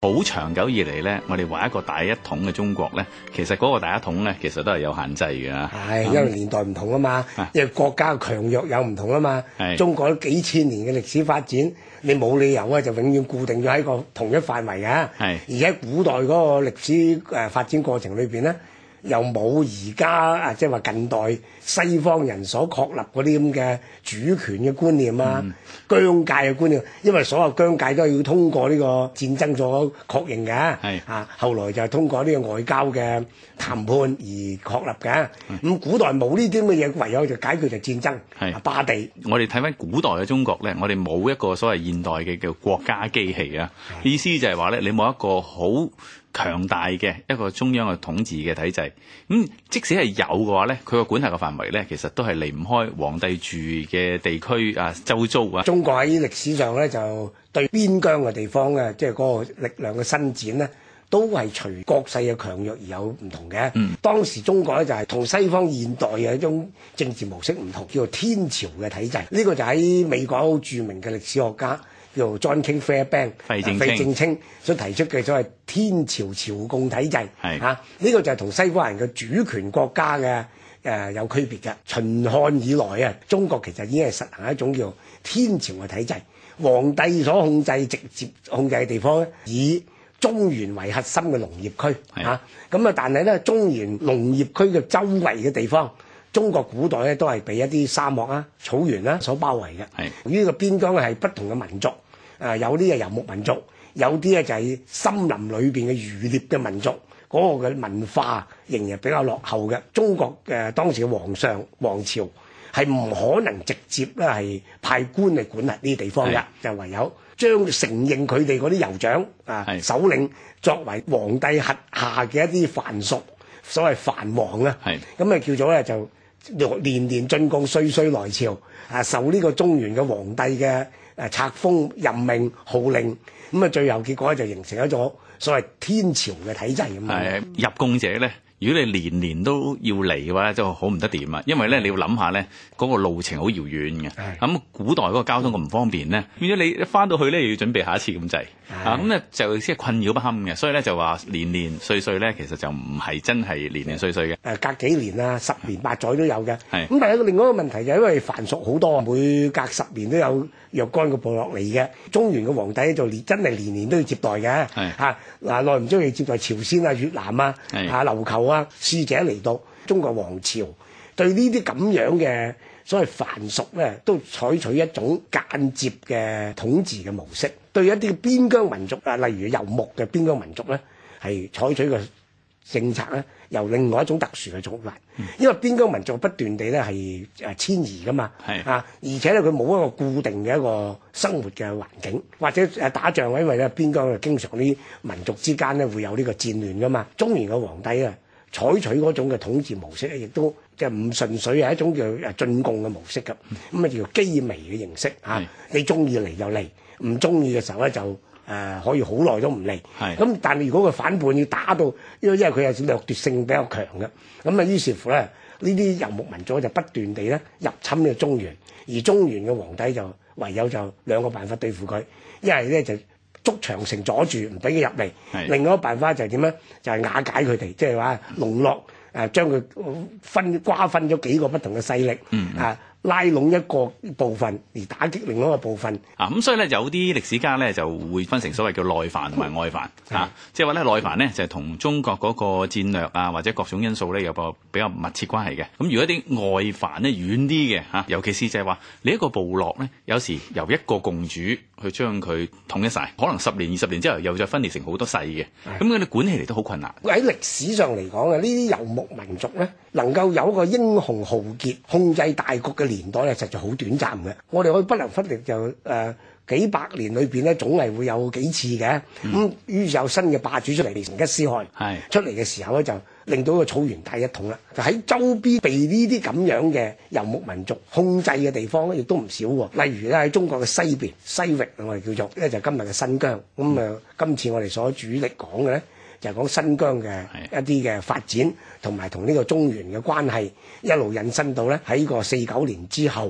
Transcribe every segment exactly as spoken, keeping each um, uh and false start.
好長久以嚟咧，我哋話一個大一統嘅中國咧，其實嗰個大一統咧，其實都係有限制嘅。 係因為年代唔同啊嘛，因為國家嘅強弱有唔同啊嘛。中國幾千年嘅歷史發展，你冇理由啊就永遠固定咗喺個同一範圍嘅。係而且古代嗰個歷史誒發展過程裏邊咧，又冇而家啊，即係話近代西方人所確立嗰啲咁嘅主權嘅觀念啊、嗯、疆界嘅觀念，因為所有疆界都係要通過呢個戰爭所確認嘅，係啊，後來就係通過呢個外交嘅談判而確立嘅。咁、嗯、古代冇呢啲咁嘅嘢，唯有就解決就戰爭，係霸地。我哋睇翻古代嘅中國咧，我哋冇一個所謂現代嘅叫國家機器啊，意思就係話咧，你冇一個好強大嘅一個中央嘅統治嘅體制，咁、嗯、即使係有嘅話咧，佢個管轄嘅範圍咧，其實都係離唔開皇帝住嘅地區啊、周遭啊。中國喺歷史上咧，就對邊疆嘅地方嘅，即係嗰個力量嘅伸展咧，都係隨國勢嘅強弱而有唔同嘅。嗯，當時中國咧就係同西方現代嘅一種政治模式唔同，叫做天朝嘅體制。呢、這個就喺美國好著名嘅歷史學家叫做 John King Fairbank 費正費正清所提出嘅所謂天朝朝貢體制，係嚇呢個就係同西方人嘅主權國家嘅誒、呃、有區別嘅。秦漢以來啊，中國其實已經係實行一種叫天朝嘅體制，皇帝所控制直接控制嘅地方咧，以中原為核心嘅農業區嚇，咁啊，但係咧中原農業區嘅周圍嘅地方，中國古代咧都係被一啲沙漠啊、草原啊所包圍嘅。係呢個邊疆係不同嘅民族。誒、呃、有啲係游牧民族，有啲咧就係森林裏邊嘅漁獵嘅民族，嗰、那個嘅文化仍然比較落後嘅。中國嘅、呃、當時嘅皇上皇朝係唔可能直接咧係派官嚟管轄呢啲地方嘅，就唯有將承認佢哋嗰啲酋長啊首領作為皇帝轄下嘅一啲藩屬，所謂藩王啊，咁啊叫做咧就年年進貢，歲歲來朝啊，受呢個中原嘅皇帝嘅誒冊封任命號令，咁啊最後結果就形成一種所謂天朝嘅體制咁樣。入貢者咧，如果你年年都要嚟嘅話咧，就好唔得掂啊！因為咧你要諗下咧，嗰、那個路程好遙遠嘅。咁古代嗰個交通咁唔方便咧，變咗你一翻到去咧，又要準備下一次咁滯。啊，咁咧就即係困擾不堪嘅，所以咧就話年年歲歲咧，其實就唔係真係年年歲歲嘅。誒，隔幾年啊，十年八載都有嘅。係咁，但係另外一個問題就係因為藩屬好多，每隔十年都有若干個部落嚟嘅。中原嘅皇帝就年真係年年都要接待嘅。係嚇嗱，耐唔中意接待朝鮮啊、越南啊、嚇琉球啊使者嚟到中國皇朝，對呢啲咁樣嘅所謂藩屬咧，都採取一種間接嘅統治嘅模式。對一啲邊疆民族啊，例如游牧嘅邊疆民族咧，係採取個政策咧，由另外一種特殊嘅做法。嗯、因為邊疆民族不斷地咧係誒遷移噶嘛，啊，而且咧佢冇一個固定嘅一個生活嘅環境，或者誒打仗，因為咧邊疆啊經常啲民族之間咧會有呢個戰亂噶嘛。中原嘅皇帝啊，採取嗰種嘅統治模式咧，亦都即係唔純粹係一種叫誒進貢嘅模式㗎，咁啊叫做機微嘅形式嚇。你中意嚟就嚟。唔中意嘅時候咧，就誒、呃、可以好耐都唔嚟。咁但係如果佢反叛要打到，因為因為佢係掠奪性比較強嘅，咁啊於是乎咧，呢啲游牧民族就不斷地咧入侵呢個中原，而中原嘅皇帝就唯有就兩個辦法對付佢，一係咧就築長城阻住唔俾佢入嚟，另外一個辦法就係點咧？就係、是、瓦解佢哋，即係話籠絡誒將佢分瓜分咗幾個不同嘅勢力、嗯嗯、啊。拉攏一個部分而打擊另外一個部分啊，咁所以咧有啲歷史家咧就會分成所謂叫內藩同埋外藩啊，即係話咧內藩咧就係、是、同中國嗰個戰略啊或者各種因素咧有個比較密切關係嘅。咁如果啲外藩咧遠啲嘅嚇，尤其是就係話你一個部落咧，有時由一個共主去將佢統一晒，可能十年二十年之後又再分裂成好多細嘅，咁佢哋管起嚟都好困難。喺歷史上嚟講啊，呢啲游牧民族咧能夠有一個英雄豪傑控制大局嘅年代咧，實在好短暫嘅。我哋可以不能忽略就誒、呃、幾百年裏邊咧，總係會有幾次嘅。咁、嗯、於是有新嘅霸主出嚟，成吉思汗出嚟嘅時候咧，就令到個草原大一統啦。就喺周邊被呢啲咁樣嘅游牧民族控制嘅地方咧，亦都唔少喎。例如咧喺中國嘅西邊西域，我哋叫做咧就係、今日嘅新疆。咁、嗯、啊、呃，今次我哋所主力講嘅咧，就係、是、講新疆嘅一啲嘅發展，同埋同呢個中原嘅關係，一路引申到咧喺個四九年之後，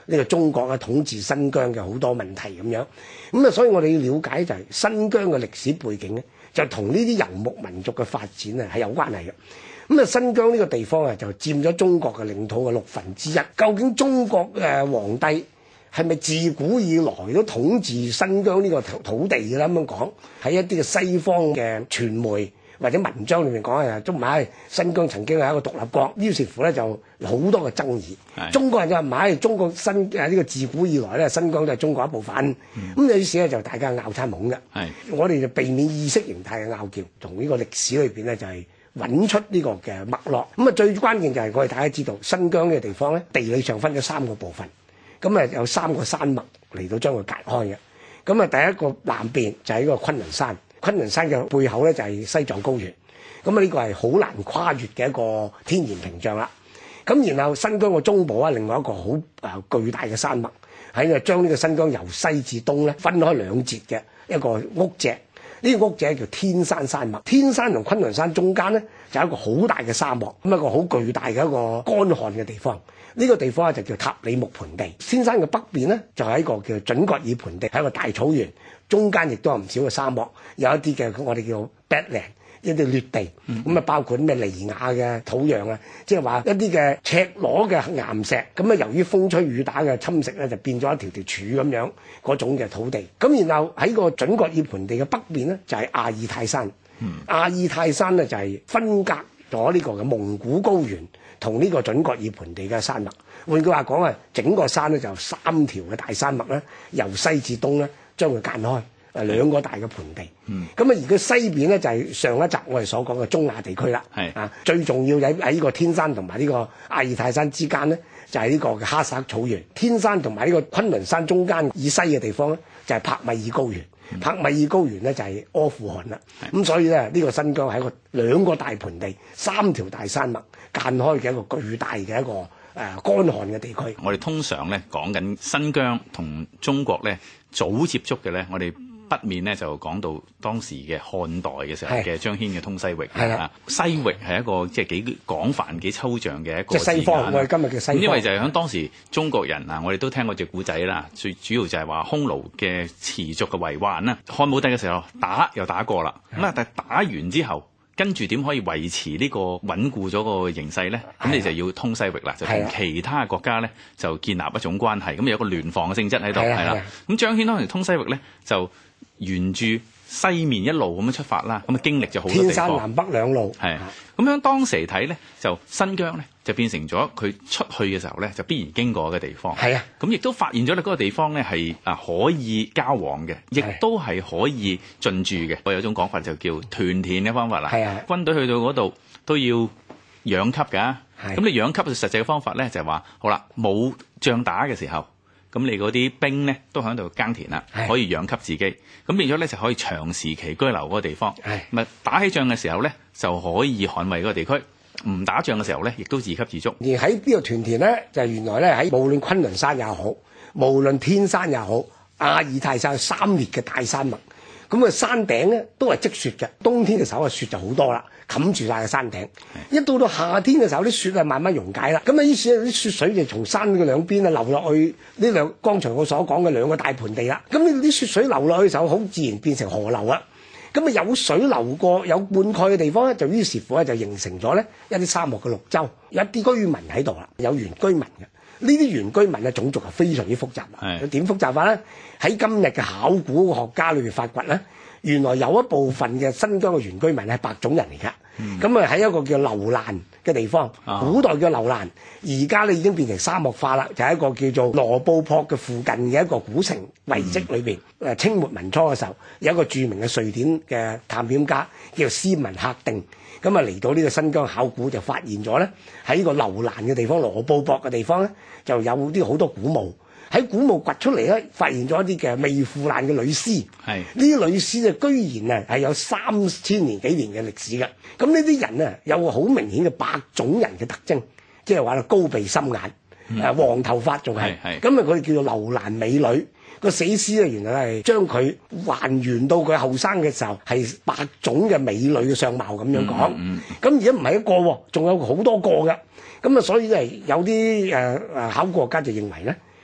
呢個中國啊統治新疆嘅好多問題咁樣。咁啊，所以我哋要了解就係新疆嘅歷史背景咧，就同呢啲游牧民族嘅發展啊係有關係嘅。咁啊，新疆呢個地方啊就佔咗中國嘅領土嘅六分之一。究竟中國誒皇帝係咪自古以來都統治新疆呢個土地嘅啦？咁樣講喺一啲嘅西方嘅傳媒或者文章裏面講啊，都唔係新疆曾經係一個獨立國，於是乎咧就好多嘅爭議。中國人就話唔係，中國新誒呢個自古以來咧，新疆都係中國一部分。咁、嗯、於是咧就大家拗餐懵嘅。我哋就避免意識形態嘅拗撬，同呢個歷史裏邊咧就係、是、揾出呢個嘅脈絡。咁啊，最關鍵就係我哋大家知道新疆呢個地方咧，地理上分咗三個部分。咁啊有三個山脈嚟到將佢隔開嘅。咁啊第一個南邊就係呢個昆崙山。昆崙山嘅背後咧就係西藏高原，咁啊呢個係好難跨越嘅一個天然屏障啦。咁然後新疆嘅中部啊，另外一個好誒巨大嘅山脈，喺度將呢個新疆由西至東咧分開兩截嘅一個屋脊。呢、這個屋脊叫天山山脈。天山同昆崙山中間咧就有一個好大嘅沙漠，咁一個好巨大嘅一個乾旱嘅地方。呢、這個地方咧就叫塔里木盆地。天山嘅北邊咧就係一個叫準噶爾盆地，係一個大草原。中間亦都有唔少嘅沙漠，有一啲嘅我哋叫 badland， 一啲劣地，咁、嗯、啊包括咩尼亞嘅土壤啊，即係話一啲嘅赤裸嘅岩石，咁啊由於風吹雨打嘅侵蝕咧，就變咗一條條柱咁樣嗰種嘅土地。咁然後喺個準噶爾盆地嘅北邊咧，就係、是、阿爾泰山。嗯、阿爾泰山咧就係、是、分隔咗呢個嘅蒙古高原同呢個準噶爾盆地嘅山脈。換句話講啊，整個山咧就三條嘅大山脈咧，由西至東咧，將佢間開，誒兩個大嘅盆地。咁、嗯、啊，而佢西邊咧就係、是、上一集我哋所講嘅中亞地區啦。啊，最重要喺喺呢個天山同埋呢個阿爾泰山之間咧，就係、是、呢個嘅哈薩克草原。天山同埋呢個昆崙山中間以西嘅地方咧，就係、是、帕米爾高原。嗯、帕米爾高原咧就係、是、阿富汗啦。咁所以咧，呢、這個新疆係一個兩個大盆地、三條大山脈間開嘅一個巨大嘅一個誒乾旱嘅地區。 我哋通常咧講緊新疆同中國咧早接觸嘅咧，我哋北面咧就講到當時嘅漢代嘅時候嘅張騫嘅通西域。係啦，西域係一個即係幾廣泛、幾抽象嘅一個字眼。即係西方，我哋今日嘅西方。因為就係喺當時中國人啊，我哋都聽過隻古仔啦。最主要就係話匈奴嘅持續嘅為患啦。漢武帝嘅時候打又打過啦，咁啊但係打完之後，跟住點可以維持呢個穩固咗個形勢咧？咁你就要通西域啦，就同其他國家咧就建立一種關係，咁有一個聯防嘅性質喺度，係啦。咁張騫當時通西域咧，就沿住西面一路咁樣出發啦，咁啊經歷咗好多地方。天山南北兩路。係。咁樣當時嚟睇咧，就新疆咧就變成咗佢出去嘅時候咧，就必然經過嘅地方。係啊。咁亦都發現咗咧嗰個地方咧係啊可以交往嘅，亦都係可以進駐嘅。我有種講法就叫屯田嘅方法啦。係啊。軍隊去到嗰度都要養給㗎。係。咁你養給嘅實際嘅方法咧就係話，好啦，冇仗打嘅時候。咁你嗰啲兵咧都喺度耕田啦，可以養給自己，咁變咗咧就可以長時期居留嗰個地方。咪打起仗嘅時候咧就可以捍衛嗰個地區，唔打仗嘅時候咧亦都自給自足。而喺呢個屯田咧，就係原來咧喺無論昆崙山也好，無論天山也好，阿爾泰山三列嘅大山脈，咁啊山頂咧都係積雪嘅，冬天嘅時候啊雪就好多啦。冚住晒個山頂，一到到夏天嘅時候，啲雪啊慢慢溶解啦。咁啊，於是啲雪水就從山嘅兩邊啊流落去呢兩剛才我所講嘅兩個大盆地啦。咁呢啲雪水流落去嘅時候，好自然變成河流啦。咁啊，有水流過有灌溉嘅地方咧，就於是乎咧就形成咗咧一啲沙漠嘅綠洲，有一啲居民喺度啦，有原居民嘅。呢啲原居民嘅種族係非常之複雜啊！點複雜法咧？喺今日嘅考古學家裏邊發掘咧，原來有一部分嘅新疆嘅原居民係白種人嚟㗎。咁啊喺一個叫樓蘭嘅地方，古代叫樓蘭，而家咧已經變成沙漠化啦，就係、是、一個叫做羅布泊嘅附近嘅一個古城遺跡裏邊。誒、嗯、清末民初嘅時候，有一個著名嘅瑞典嘅探險家叫斯文克定。咁啊嚟到呢個新疆考古就發現咗咧，喺呢個樓蘭嘅地方、羅布泊嘅地方咧，就有啲好多古墓。喺古墓掘出嚟咧，發現咗一啲嘅未腐爛嘅女屍。係呢啲女屍啊，居然啊係有三千年幾年嘅歷史嘅。咁呢啲人啊，有個好明顯嘅白種人嘅特徵，即係話高鼻深眼，誒、嗯啊、黃頭髮仲係。係咁啊，佢哋叫做樓蘭美女。個死屍咧，原來係將佢還原到佢後生嘅時候係白種嘅美女嘅相貌咁樣講。咁而家唔係一個喎，仲有好多個嘅。咁啊，所以咧有啲誒誒考古學家就認為咧，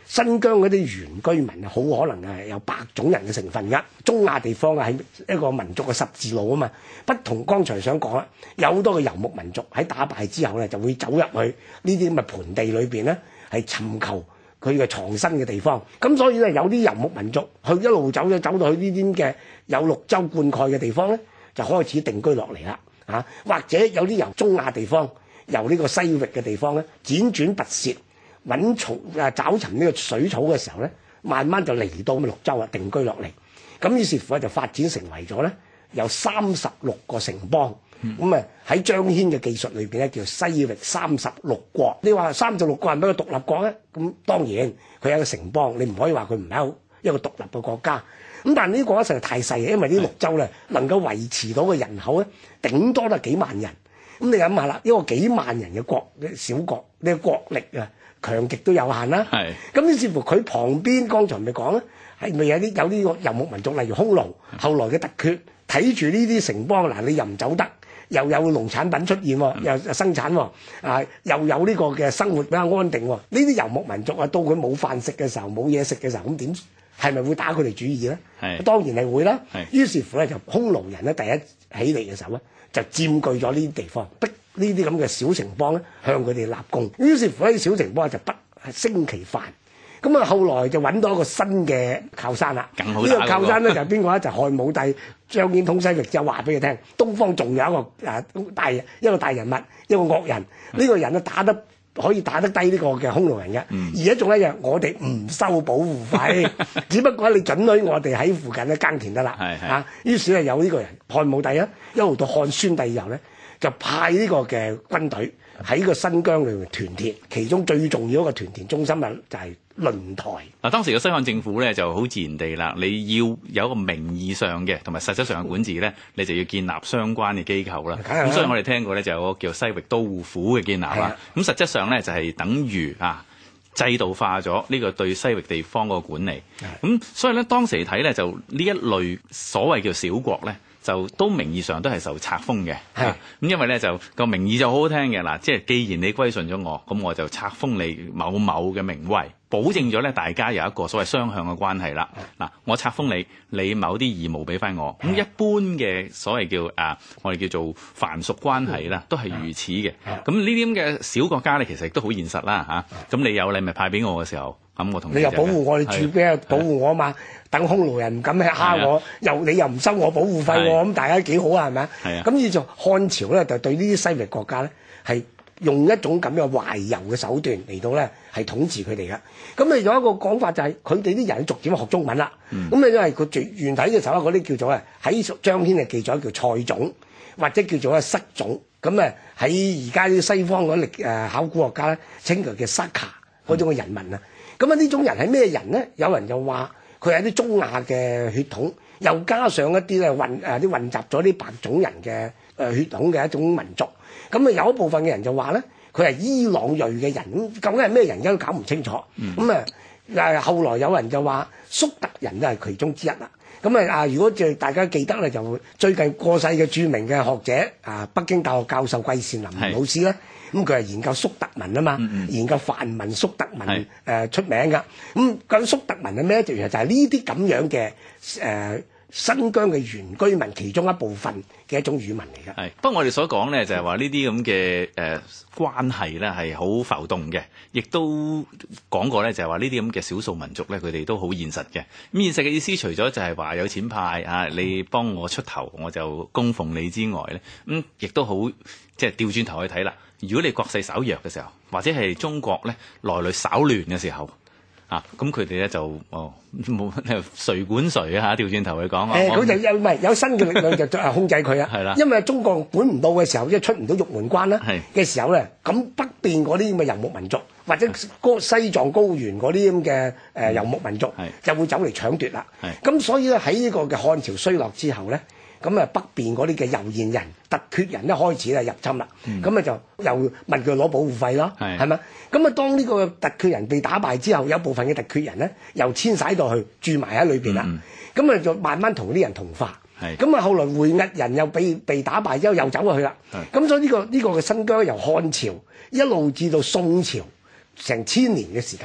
新疆嗰啲原居民啊，好可能係有白種人嘅成分㗎。中亞地方啊，係一個民族嘅十字路啊嘛，不同剛才想講啦，有好多嘅遊牧民族喺打敗之後咧，就會走入去呢啲咁嘅盆地裏邊咧，係尋求佢嘅藏身嘅地方。咁所以咧，有啲遊牧民族去一路走咗走到去呢啲嘅有綠洲灌溉嘅地方咧，就開始定居落嚟啦。啊，或者有啲由中亞地方，由呢個西域嘅地方咧，輾轉跋涉揾草啊，找尋呢個水草嘅時候咧，慢慢就嚟到綠洲啊，定居落嚟。咁於是乎咧，就發展成為咗咧有三十六個城邦。咁啊喺張騫嘅技術裏邊咧，叫西域三十六國。你話三十六個係咪一個獨立國咧？咁當然佢係一個城邦，你唔可以話佢唔係一個獨立嘅國家。咁但係呢個國家實在太細，因為呢綠洲咧能夠維持到嘅人口咧，頂多都係幾萬人。咁你諗下啦，一個幾萬人嘅國小國，呢個國力啊強極都有限啦。係。咁於是乎佢旁邊，剛才咪講咧，係咪有啲有啲遊牧民族，例如匈奴，後來嘅突厥，睇住呢啲城邦嗱，你又唔走得，又有農產品出現喎，又生產喎，啊又有呢個嘅生活比較安定喎。呢啲遊牧民族啊，到佢冇飯食嘅時候，冇嘢食嘅時候，咁點係咪會打佢哋主意咧？係。當然係會啦。係。於是乎咧，就匈奴人咧第一起嚟嘅時候咧，就佔據咗呢啲地方，逼呢啲咁嘅小城邦咧向佢哋立功。於是乎呢啲小城邦就不勝其煩。咁啊，後來就揾到一個新嘅靠山啦。呢個靠山咧就係邊個咧？就係漢武帝張騫通西域，就話俾佢聽，東方仲有一個誒大一個大人物，一個惡人。呢個人咧打得可以打得低呢個嘅匈奴人嘅，嗯、而一種咧就我哋唔收保護費，只不過你准許我哋喺附近咧耕田得啦。啊，於是咧有呢個人漢武帝啊，一路到漢宣帝以後咧，就派呢個嘅軍隊喺個新疆裏面屯田，其中最重要一個屯田中心啊就係輪台。嗱， 當時嘅西漢政府咧就好自然地啦，你要有一個名義上嘅同埋實質上嘅管治咧，你就要建立相關嘅機構啦。咁所以我哋聽過咧就有個叫西域都護府嘅建立啦。咁實質上咧就係等於啊制度化咗呢個對西域地方個管理。咁所以咧當時嚟睇咧就呢一類所謂叫小國咧，就都名義上都係受冊封嘅，咁、啊、因為咧就個名義就好好聽嘅嗱，即係既然你歸順咗我，咁我就冊封你某某嘅名位，保證咗咧大家有一個所謂雙向嘅關係啦。嗱、啊，我冊封你，你某啲義務俾翻我，咁一般嘅所謂叫啊，我哋叫做藩屬關係啦，都係如此嘅。咁呢啲咁嘅小國家咧，其實亦都好現實啦嚇。咁、啊、你有你咪派俾我嘅時候。咁我同你， 你又保護我，你住邊保護我啊嘛？等匈奴人唔敢去蝦我，又你又唔收我保護費喎，咁大家幾好啊？係咪啊？咁以就漢朝咧，就對呢啲西域國家咧，係用一種咁嘅懷柔嘅手段嚟到咧，係統治佢哋嘅。咁啊，有一個講法就係佢哋啲人逐漸學中文啦。咁啊、嗯，因為佢最原體嘅時候嗰啲叫做咧喺張騫嘅記載叫蔡種，或者叫做咧塞種。咁啊喺而家啲西方嗰啲誒考古學家咧，稱佢叫薩卡嗰種嘅人民啊。咁啊，呢種人係咩人咧？有人就話佢係啲中亞嘅血統，又加上一啲咧混誒啲混雜咗啲白種人嘅誒血統嘅一種民族。咁啊，有一部分嘅人就話咧，佢係伊朗裔嘅人。咁究竟係咩人，而家都搞唔清楚。咁啊誒，後來有人就話粟特人都係其中之一啦。咁啊啊，如果就大家記得咧，就最近過世嘅著名嘅學者啊，北京大學教授季羨林老師咧。咁佢係研究粟特文啊嘛，嗯嗯研究梵文粟特文誒、呃、出名㗎。咁咁粟特文係咩？就係就係呢啲咁樣嘅誒、呃、新疆嘅原居民其中一部分嘅一種語文嚟㗎。係，不過我哋所講咧就係話呢啲咁嘅誒關係咧係好浮動嘅，亦都講過咧就係話呢啲咁嘅少數民族咧佢哋都好現實嘅。咁現實嘅意思除咗就係話有錢派啊，你幫我出頭我就供奉你之外咧，咁、嗯、亦都好即係調轉頭去睇啦。如果你國勢稍弱嘅時候，或者係中國咧內裏稍亂嘅時候，啊，咁佢哋咧就哦冇誰管誰啊嚇，調轉頭去講。誒、欸，佢就有唔係有新嘅力量就誒控制佢啊。係啦，因為中國管唔到嘅時候，即係出唔到玉門關啦嘅時候咧，咁北邊嗰啲咁嘅遊牧民族，或者西藏高原嗰啲咁嘅誒遊牧民族，就會走嚟搶奪啦。咁所以咧喺呢個嘅漢朝衰落之後咧。咁啊，北邊嗰啲嘅柔然人、突厥人一開始咧入侵啦，咁啊、嗯、就又問佢攞保護費咯，係咪？咁啊，當呢個突厥人被打敗之後，有部分嘅突厥人咧又遷徙到去住埋喺裏邊啦，咁啊、嗯、就慢慢同啲人同化。咁啊，後來回鶻人又被被打敗之後又走過去啦。咁所以呢、呢個呢、呢個嘅新疆由漢朝一路至到宋朝成千年嘅時間，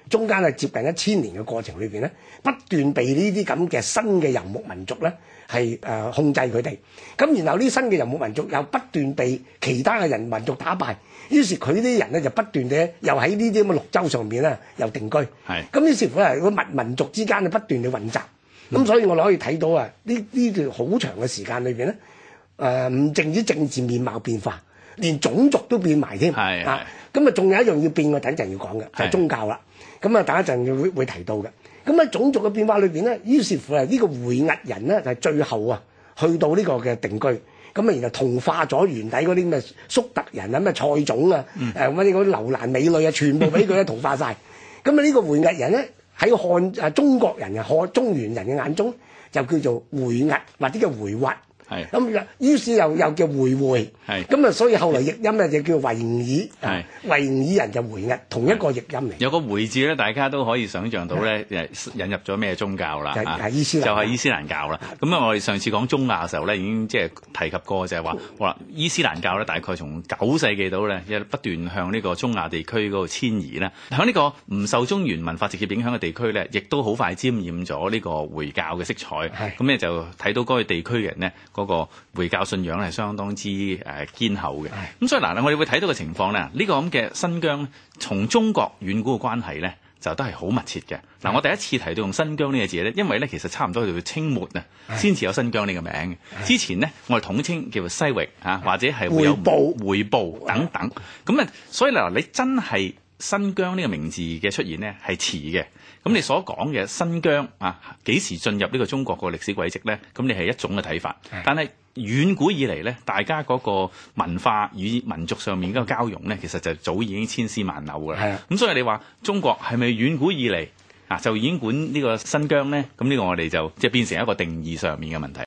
中間係接近一千年嘅過程裏邊咧，不斷被呢啲咁嘅新嘅遊牧民族咧係誒控制佢哋。咁然後呢新嘅遊牧民族又不斷被其他嘅人民族打敗，於是佢啲人咧就不斷地又喺呢啲咁嘅綠洲上邊咧又定居。係咁於是乎係個民民族之間咧不斷地混雜。咁、嗯、所以我哋可以睇到啊，呢呢段好長嘅時間裏邊咧，誒唔淨止政治面貌變化，連種族都變埋添。係啊，咁啊仲有一樣要變嘅，等陣要講嘅就係、是、宗教啦。咁啊，等一陣會會提到嘅。咁喺種族嘅變化裏邊咧，於是乎係呢個回鶻人咧就係最後啊去到呢個嘅定居。咁啊，然後同化咗原底嗰啲咩粟特人啊、咩菜種啊、誒乜啲嗰啲樓蘭美女啊，全部俾佢咧同化晒。咁啊，呢個回鶻人咧。喺漢誒中國人嘅漢中原人嘅眼中，就叫做回鶻或者叫回滑。係咁，於是又又叫回回。係咁啊，所以後來譯音咧就叫維吾爾。係維吾爾人就回鶻，同一個譯音嚟。有個回字咧，大家都可以想像到咧，誒引入咗咩宗教啦？係伊斯蘭，就係伊斯蘭教啦。咁啊，我哋上次講中亞嘅時候咧，已經即係提及過，就係話，哇！伊斯蘭教咧，大概從九世紀到咧，一不斷向呢個中亞地區嗰度遷移啦。喺呢個唔受中原文化直接影響嘅地區咧，亦都好快沾染咗呢個回教嘅色彩。係咁咧，就睇到嗰個地區嘅人咧。嗰個回教信仰係相當之誒堅厚嘅，咁所以嗱，我哋會睇到嘅情況咧，呢、這個咁嘅新疆從中國遠古嘅關係咧，就都係好密切嘅。嗱，我第一次提到用新疆呢個字咧，因為咧其實差唔多去到清末啊，先至有新疆呢個名。之前咧，我哋統稱叫做西域嚇，或者係會有回部等等。咁啊，所以嗱，你真係新疆呢個名字嘅出現咧係遲嘅。咁你所講嘅新疆啊，幾時進入呢個中國個歷史軌跡咧？咁你係一種嘅睇法，但係遠古以嚟咧，大家嗰個文化與民族上面嗰個交融咧，其實就早已經千絲萬縷㗎啦。咁所以你話中國係咪遠古以嚟啊就已經管呢個新疆咧？咁呢個我哋就即係變成一個定義上面嘅問題。